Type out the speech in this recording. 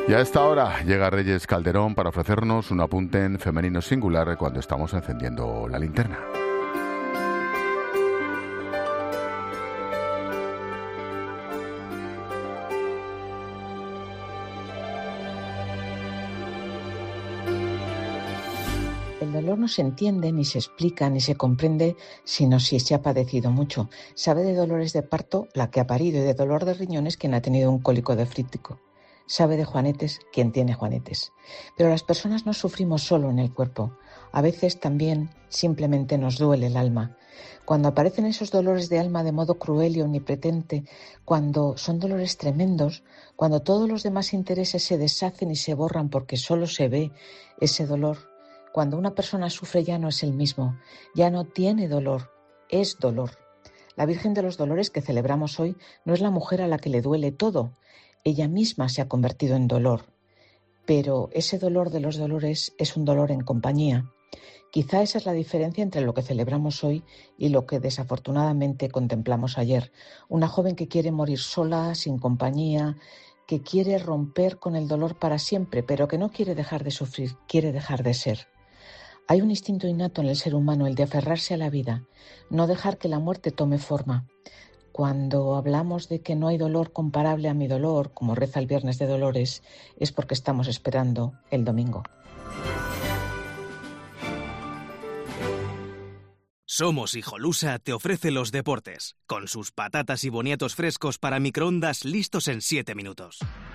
Y a esta hora llega Reyes Calderón para ofrecernos un apunte en femenino singular cuando estamos encendiendo la linterna. El dolor no se entiende, ni se explica, ni se comprende, sino si se ha padecido mucho. Sabe de dolores de parto la que ha parido y de dolor de riñones quien ha tenido un cólico nefrítico. Sabe de juanetes quien tiene juanetes. Pero las personas no sufrimos solo en el cuerpo. A veces también simplemente nos duele el alma. Cuando aparecen esos dolores de alma de modo cruel y omnipotente, cuando son dolores tremendos, cuando todos los demás intereses se deshacen y se borran porque solo se ve ese dolor, cuando una persona sufre ya no es el mismo, ya no tiene dolor, es dolor. La Virgen de los Dolores que celebramos hoy no es la mujer a la que le duele todo, ella misma se ha convertido en dolor, pero ese dolor de los dolores es un dolor en compañía. Quizá esa es la diferencia entre lo que celebramos hoy y lo que desafortunadamente contemplamos ayer. Una joven que quiere morir sola, sin compañía, que quiere romper con el dolor para siempre, pero que no quiere dejar de sufrir, quiere dejar de ser. Hay un instinto innato en el ser humano, el de aferrarse a la vida, no dejar que la muerte tome forma. Cuando hablamos de que no hay dolor comparable a mi dolor, como reza el Viernes de Dolores, es porque estamos esperando el domingo. Somos Hijolusa te ofrece los deportes, con sus patatas y boniatos frescos para microondas listos en 7 minutos.